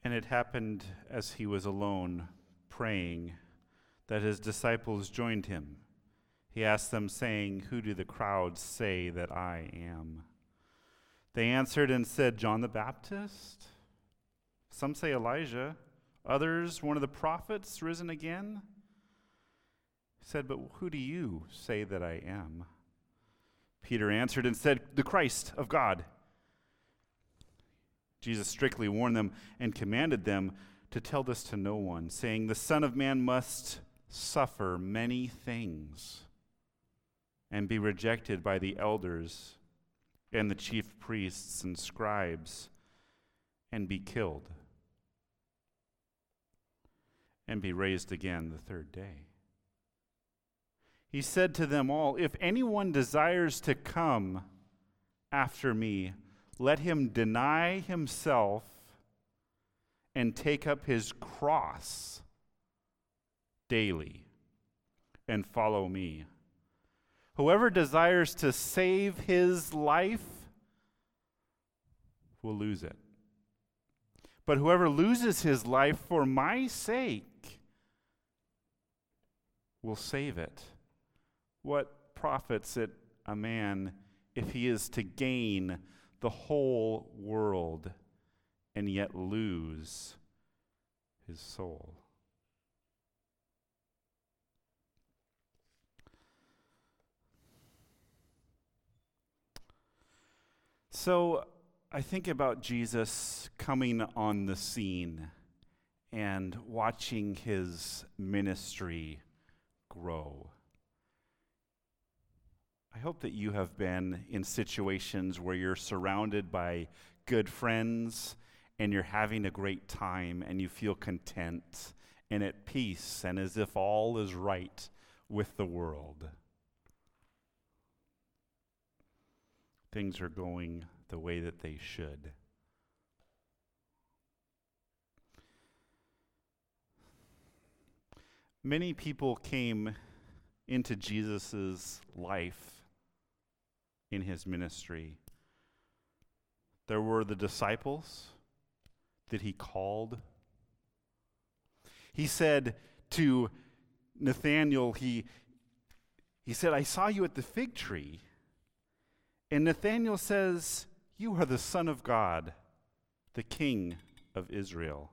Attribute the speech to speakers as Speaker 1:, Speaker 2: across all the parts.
Speaker 1: And it happened as he was alone, praying, that his disciples joined him. He asked them, saying, "Who do the crowds say that I am?" They answered and said, "John the Baptist. Some say Elijah. Others, one of the prophets risen again." He said, "But who do you say that I am?" Peter answered and said, "The Christ of God." Jesus strictly warned them and commanded them to tell this to no one, saying, "The Son of Man must suffer many things and be rejected by the elders and the chief priests and scribes and be killed and be raised again the third day." He said to them all, "If anyone desires to come after me, let him deny himself and take up his cross daily and follow me. Whoever desires to save his life will lose it. But whoever loses his life for my sake will save it. What profits it a man if he is to gain the whole world and yet lose his soul?" So I think about Jesus coming on the scene and watching his ministry grow. I hope that you have been in situations where you're surrounded by good friends and you're having a great time and you feel content and at peace and as if all is right with the world. Things are going the way that they should. Many people came into Jesus' life in his ministry. There were the disciples that he called. He said to Nathanael, he said, "I saw you at the fig tree." And Nathanael says, "You are the Son of God, the King of Israel."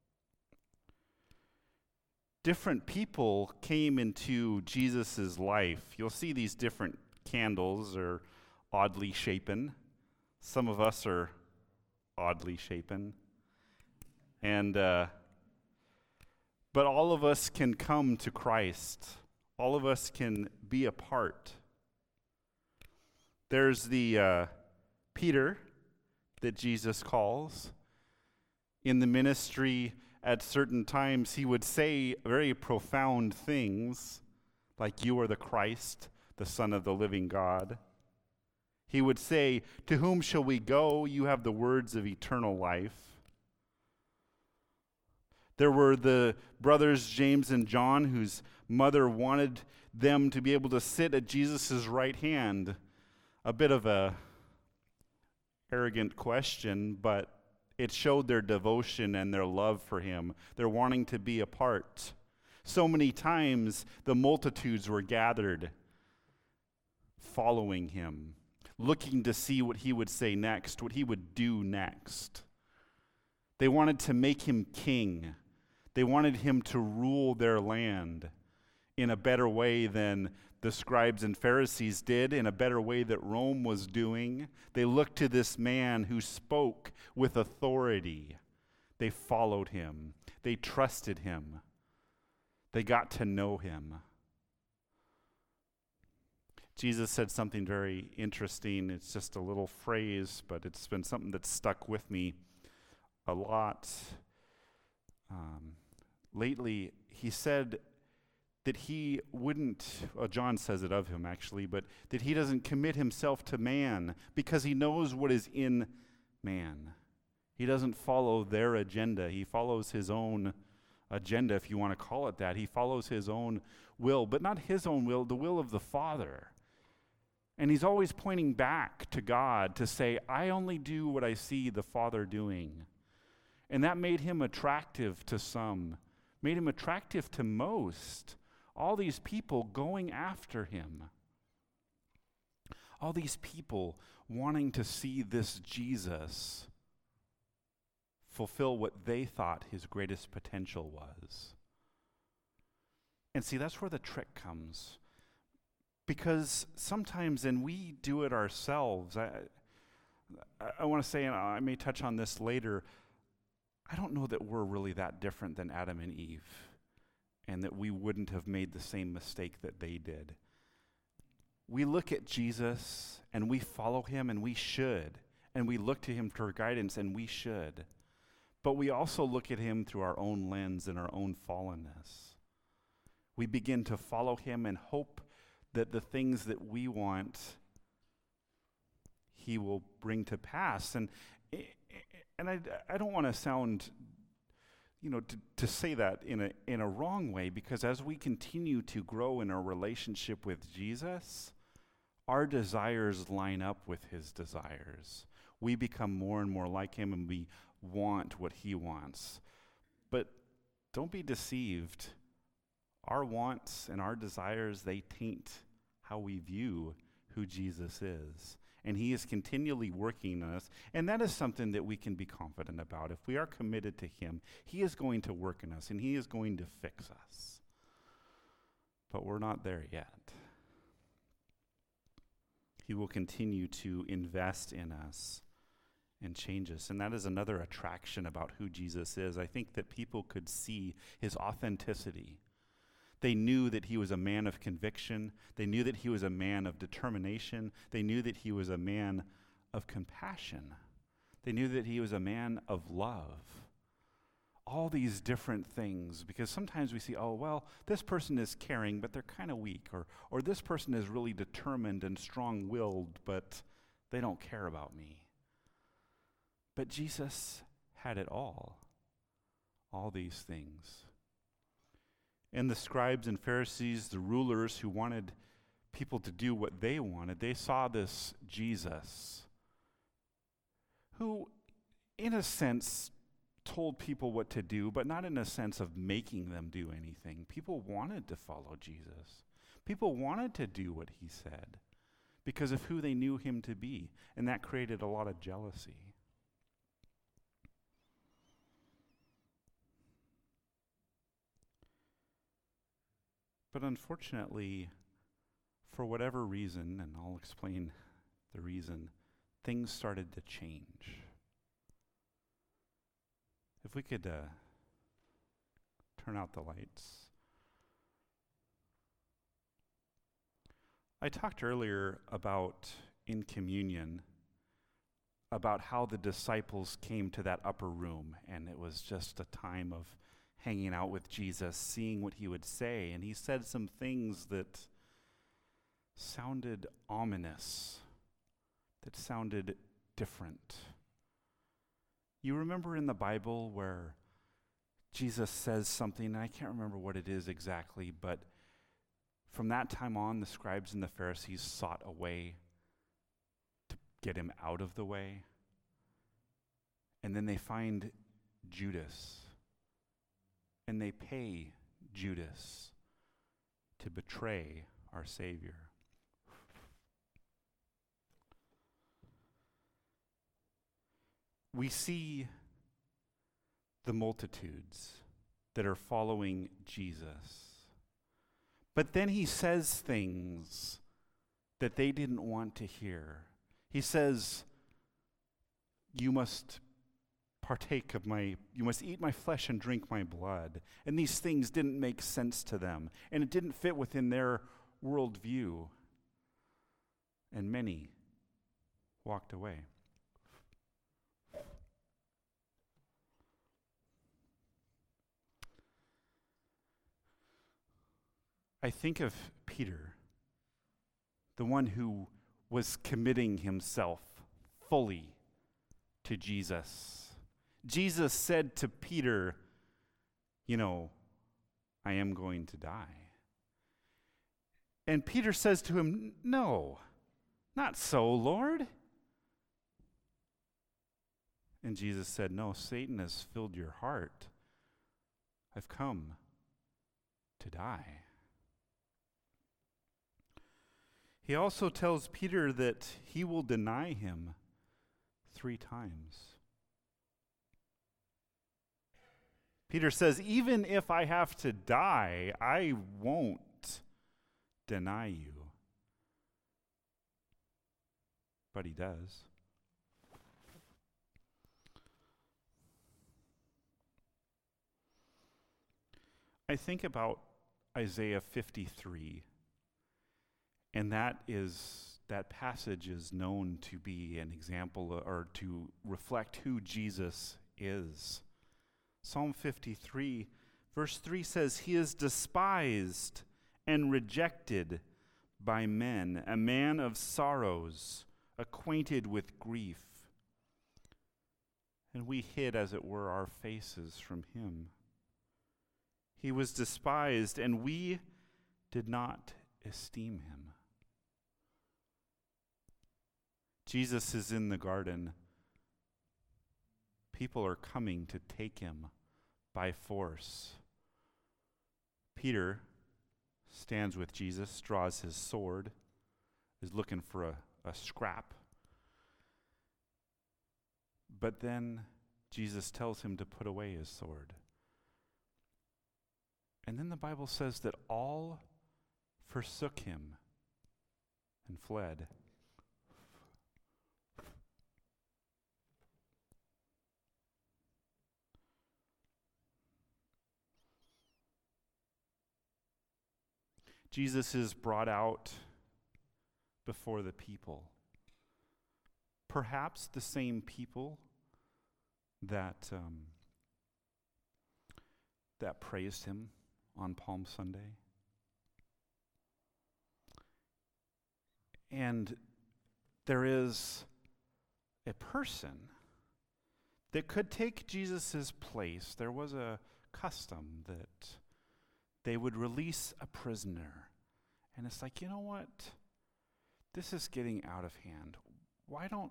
Speaker 1: Different people came into Jesus' life. You'll see these different candles are oddly shapen. Some of us are oddly shapen. And but all of us can come to Christ. All of us can be a part. There's the Peter that Jesus calls. In the ministry, at certain times, he would say very profound things, like, "You are the Christ, the Son of the living God." He would say, "To whom shall we go? You have the words of eternal life." There were the brothers James and John, whose mother wanted them to be able to sit at Jesus' right hand. A bit of a arrogant question, but it showed their devotion and their love for him. They're wanting to be a part. So many times the multitudes were gathered, following him, looking to see what he would say next, what he would do next. They wanted to make him king. They wanted him to rule their land in a better way than the scribes and Pharisees did, in a better way that Rome was doing. They looked to this man who spoke with authority. They followed him. They trusted him. They got to know him. Jesus said something very interesting. It's just a little phrase, but it's been something that's stuck with me a lot. Lately, he said that he wouldn't, John says it of him actually, but that he doesn't commit himself to man because he knows what is in man. He doesn't follow their agenda. He follows his own agenda, if you want to call it that. He follows his own will, but not his own will, the will of the Father. And he's always pointing back to God to say, "I only do what I see the Father doing." And that made him attractive to some, made him attractive to most. All these people going after him. All these people wanting to see this Jesus fulfill what they thought his greatest potential was. And see, that's where the trick comes. Because sometimes, and we do it ourselves, I want to say, and I may touch on this later, I don't know that we're really that different than Adam and Eve, and that we wouldn't have made the same mistake that they did. We look at Jesus, and we follow him, and we should. And we look to him for guidance, and we should. But we also look at him through our own lens and our own fallenness. We begin to follow him and hope that the things that we want, he will bring to pass. And I don't want to sound, to say that in a wrong way, because as we continue to grow in our relationship with Jesus, our desires line up with his desires. We become more and more like him, and we want what he wants. But don't be deceived. Our wants and our desires, they taint how we view who Jesus is. And he is continually working on us. And that is something that we can be confident about. If we are committed to him, he is going to work in us, and he is going to fix us. But we're not there yet. He will continue to invest in us and change us. And that is another attraction about who Jesus is. I think that people could see his authenticity. They knew that he was a man of conviction. They knew that he was a man of determination. They knew that he was a man of compassion. They knew that he was a man of love. All these different things, because sometimes we see, oh, well, this person is caring, but they're kind of weak, or this person is really determined and strong-willed, but they don't care about me. But Jesus had it all these things. And the scribes and Pharisees, the rulers who wanted people to do what they wanted, they saw this Jesus who, in a sense, told people what to do, but not in a sense of making them do anything. People wanted to follow Jesus. People wanted to do what he said because of who they knew him to be, and that created a lot of jealousy. But unfortunately, for whatever reason, and I'll explain the reason, things started to change. If we could turn out the lights. I talked earlier about, in communion, about how the disciples came to that upper room, and it was just a time of hanging out with Jesus, seeing what he would say. And he said some things that sounded ominous, that sounded different. You remember in the Bible where Jesus says something, and I can't remember what it is exactly, but from that time on, the scribes and the Pharisees sought a way to get him out of the way. And then they find Judas. And they pay Judas to betray our Savior. We see the multitudes that are following Jesus. But then he says things that they didn't want to hear. He says, you must eat my flesh and drink my blood. And these things didn't make sense to them, and it didn't fit within their worldview. And many walked away. I think of Peter, the one who was committing himself fully to Jesus. Jesus said to Peter, I am going to die. And Peter says to him, no, not so, Lord. And Jesus said, no, Satan has filled your heart. I've come to die. He also tells Peter that he will deny him 3 times. Peter says, even if I have to die, I won't deny you. But he does. I think about Isaiah 53, and that passage is known to be an example or to reflect who Jesus is. Psalm 53, verse 3 says, he is despised and rejected by men, a man of sorrows, acquainted with grief. And we hid, as it were, our faces from him. He was despised, and we did not esteem him. Jesus is in the garden. People are coming to take him by force. Peter stands with Jesus, draws his sword, is looking for a scrap. But then Jesus tells him to put away his sword. And then the Bible says that all forsook him and fled. Jesus is brought out before the people. Perhaps the same people that praised him on Palm Sunday. And there is a person that could take Jesus' place. There was a custom that they would release a prisoner. And it's like, you know what? This is getting out of hand. Why don't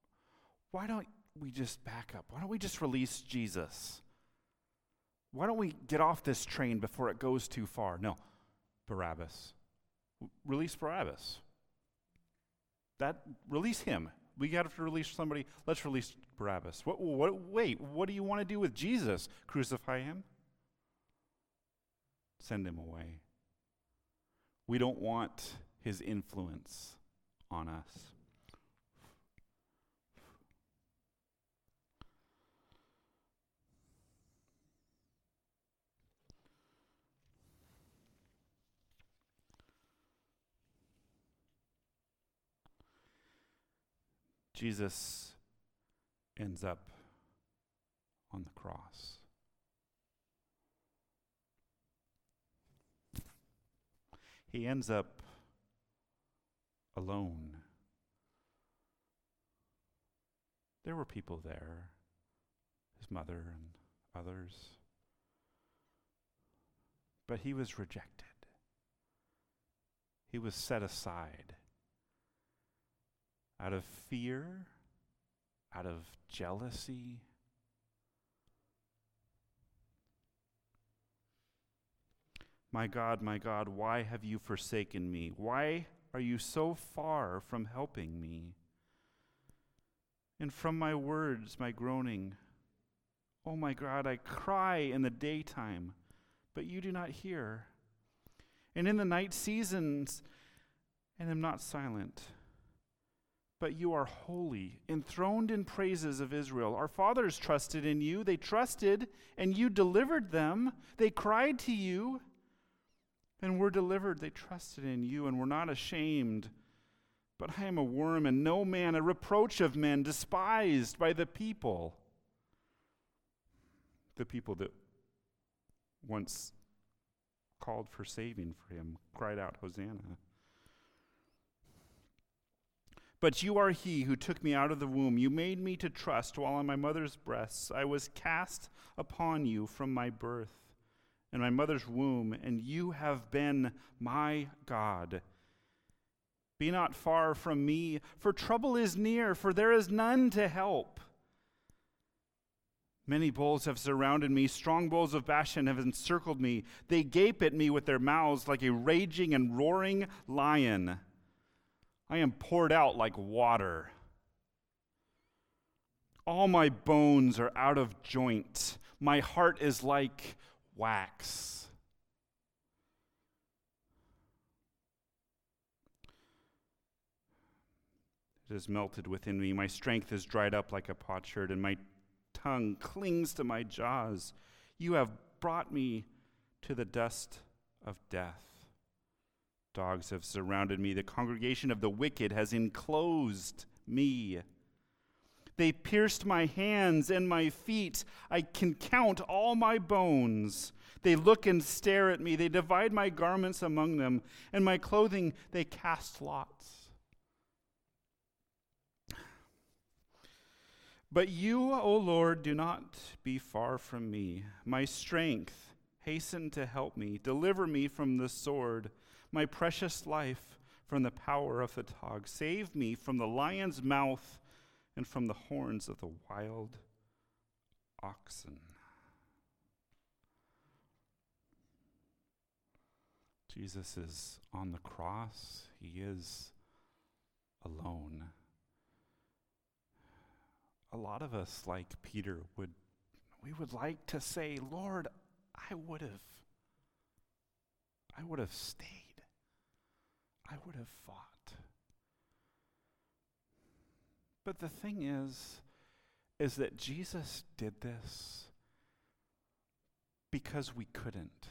Speaker 1: we just back up? Why don't we just release Jesus? Why don't we get off this train before it goes too far? No, Barabbas. Release Barabbas. Release him. We got to release somebody. Let's release Barabbas. Wait, what do you want to do with Jesus? Crucify him? Send him away. We don't want his influence on us. Jesus ends up on the cross. He ends up alone. There were people there, his mother and others, but he was rejected. He was set aside out of fear, out of jealousy. My God, why have you forsaken me? Why are you so far from helping me? And from my words, my groaning, oh my God, I cry in the daytime, but you do not hear. And in the night seasons, and am not silent. But you are holy, enthroned in praises of Israel. Our fathers trusted in you. They trusted, and you delivered them. They cried to you, and were delivered. They trusted in you, and were not ashamed. But I am a worm, and no man, a reproach of men, despised by the people. The people that once called for saving for him, cried out, Hosanna. But you are he who took me out of the womb. You made me to trust while on my mother's breasts. I was cast upon you from my birth in my mother's womb, and you have been my God. Be not far from me, for trouble is near, for there is none to help. Many bulls have surrounded me. Strong bulls of Bashan have encircled me. They gape at me with their mouths like a raging and roaring lion. I am poured out like water. All my bones are out of joint. My heart is like wax. It is melted within me. My strength is dried up like a potsherd, and my tongue clings to my jaws. You have brought me to the dust of death. Dogs have surrounded me. The congregation of the wicked has enclosed me. They pierced my hands and my feet. I can count all my bones. They look and stare at me. They divide my garments among them, and my clothing they cast lots. But you, O Lord, do not be far from me. My strength, hasten to help me. Deliver me from the sword, my precious life from the power of the dog. Save me from the lion's mouth and from the horns of the wild oxen. Jesus is on the cross. He is alone. A lot of us, like Peter, we would like to say, Lord, I would have stayed. I would have fought. But the thing is that Jesus did this because we couldn't.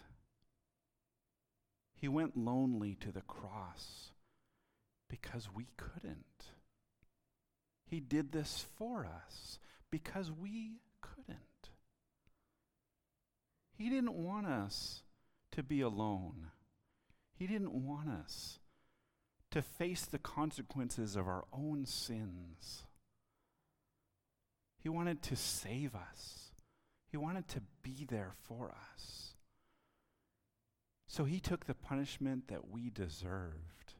Speaker 1: He went lonely to the cross because we couldn't. He did this for us because we couldn't. He didn't want us to be alone. He didn't want us to face the consequences of our own sins. He wanted to save us. He wanted to be there for us. So he took the punishment that we deserved.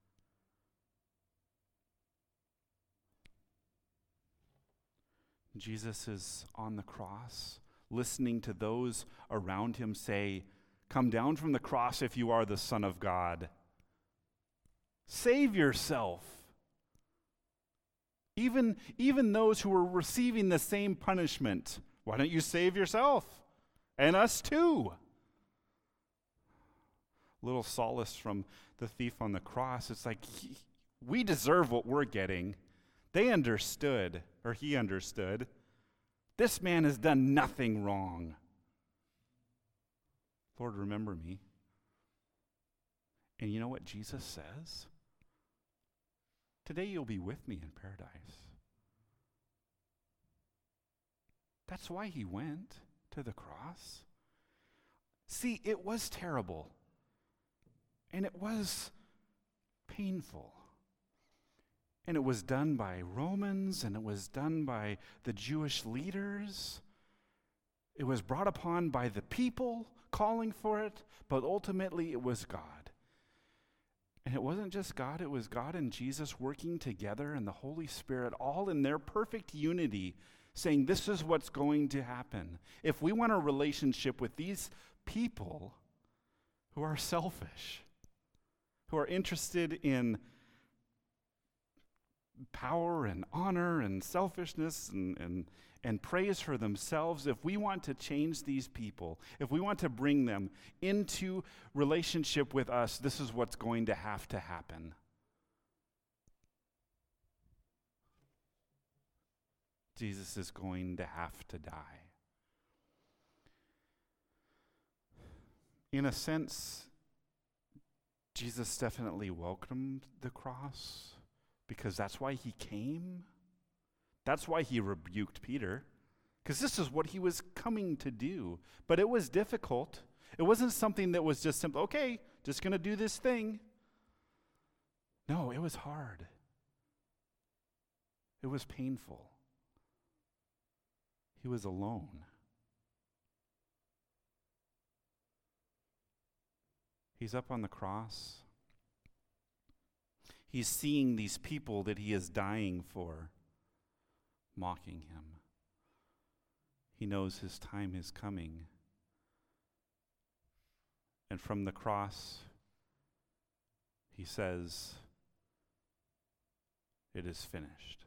Speaker 1: Jesus is on the cross, listening to those around him say, "Come down from the cross if you are the Son of God. Save yourself." Even those who were receiving the same punishment, why don't you save yourself? And us too. Little solace from the thief on the cross. It's like, we deserve what we're getting. They understood, or he understood. This man has done nothing wrong. Lord, remember me. And you know what Jesus says? Today you'll be with me in paradise. That's why he went to the cross. See, it was terrible. And it was painful. And it was done by Romans, and it was done by the Jewish leaders. It was brought upon by the people calling for it, but ultimately it was God. And it wasn't just God, it was God and Jesus working together and the Holy Spirit all in their perfect unity, saying this is what's going to happen. If we want a relationship with these people who are selfish, who are interested in power and honor and selfishness and praise for themselves, if we want to change these people, if we want to bring them into relationship with us, this is what's going to happen. Jesus is going to have to die. In a sense, Jesus definitely welcomed the cross, because that's why he came. That's why he rebuked Peter, because this is what he was coming to do. But it was difficult. It wasn't something that was just simple, okay, just going to do this thing. No, it was hard. It was painful. He was alone. He's up on the cross. He's seeing these people that he is dying for, mocking him. He knows his time is coming. And from the cross, he says, "It is finished."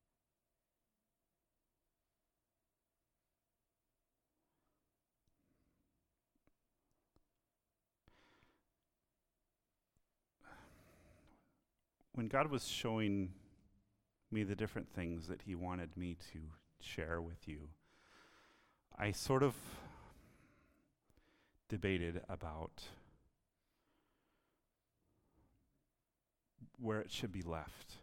Speaker 1: When God was showing me the different things that he wanted me to share with you, I sort of debated about where it should be left.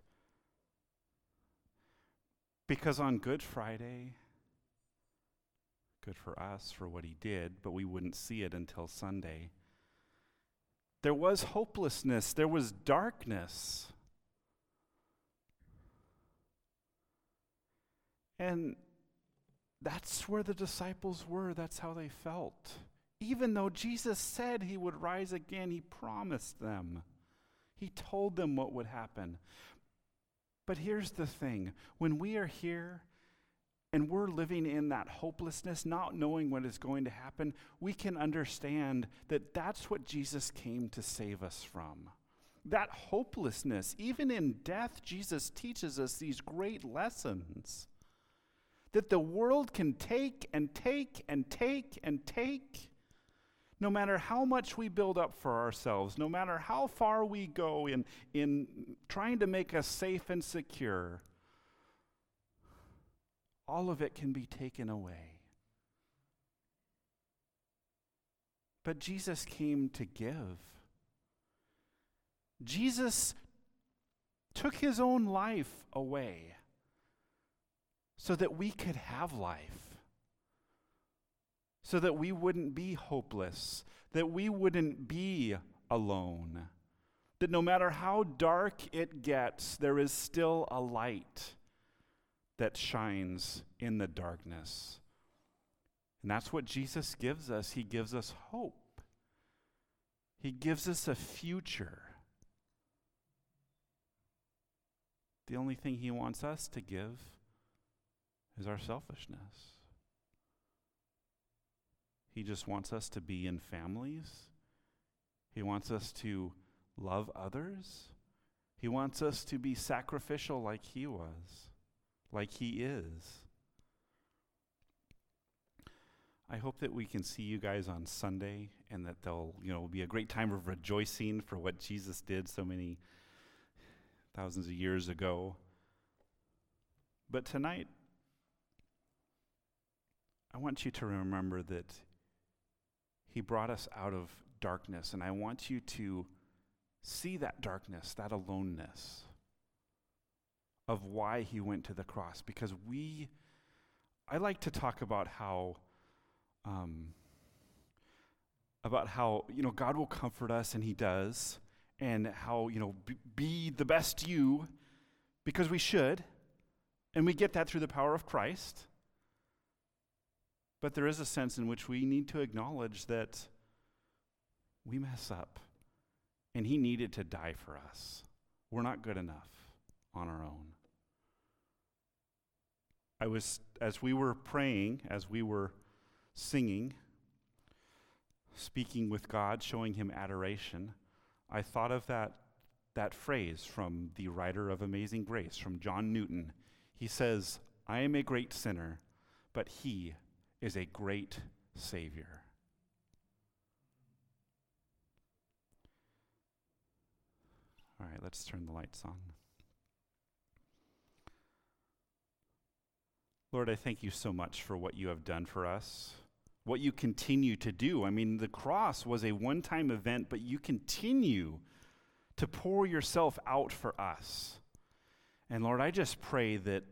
Speaker 1: Because on Good Friday, good for us for what he did, but we wouldn't see it until Sunday, there was hopelessness, there was darkness. And that's where the disciples were. That's how they felt. Even though Jesus said he would rise again, he promised them. He told them what would happen. But here's the thing. When we are here and we're living in that hopelessness, not knowing what is going to happen, we can understand that that's what Jesus came to save us from. That hopelessness. Even in death, Jesus teaches us these great lessons. That the world can take and take and take and take, no matter how much we build up for ourselves, no matter how far we go in trying to make us safe and secure, all of it can be taken away. But Jesus came to give. Jesus took his own life away so that we could have life, so that we wouldn't be hopeless, that we wouldn't be alone, that no matter how dark it gets, there is still a light that shines in the darkness. And that's what Jesus gives us. He gives us hope. He gives us a future. The only thing he wants us to give is our selfishness. He just wants us to be in families. He wants us to love others. He wants us to be sacrificial like he was, like he is. I hope that we can see you guys on Sunday and that there'll, be a great time of rejoicing for what Jesus did so many thousands of years ago. But tonight, I want you to remember that he brought us out of darkness, and I want you to see that darkness, that aloneness of why he went to the cross. Because I like to talk about how God will comfort us, and he does, and how, be the best you, because we should, and we get that through the power of Christ. But there is a sense in which we need to acknowledge that we mess up, and he needed to die for us. We're not good enough on our own. As we were praying, as we were singing, speaking with God, showing him adoration, I thought of that phrase from the writer of Amazing Grace, from John Newton. He says, "I am a great sinner, but he is a great Savior." All right, let's turn the lights on. Lord, I thank you so much for what you have done for us, what you continue to do. I mean, the cross was a one-time event, but you continue to pour yourself out for us. And Lord, I just pray that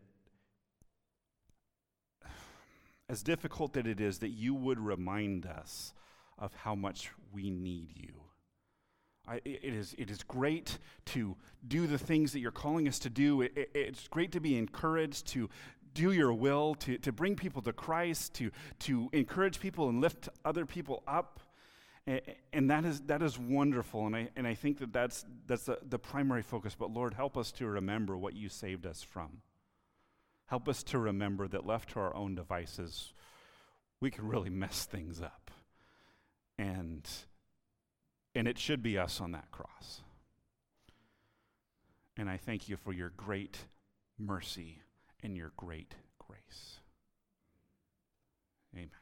Speaker 1: as difficult that it is, that you would remind us of how much we need you. It is great to do the things that you're calling us to do. It's great to be encouraged to do your will, to bring people to Christ, to encourage people and lift other people up. And that is wonderful. And I think that's the primary focus. But Lord, help us to remember what you saved us from. Help us to remember that left to our own devices, we can really mess things up. And it should be us on that cross. And I thank you for your great mercy and your great grace. Amen.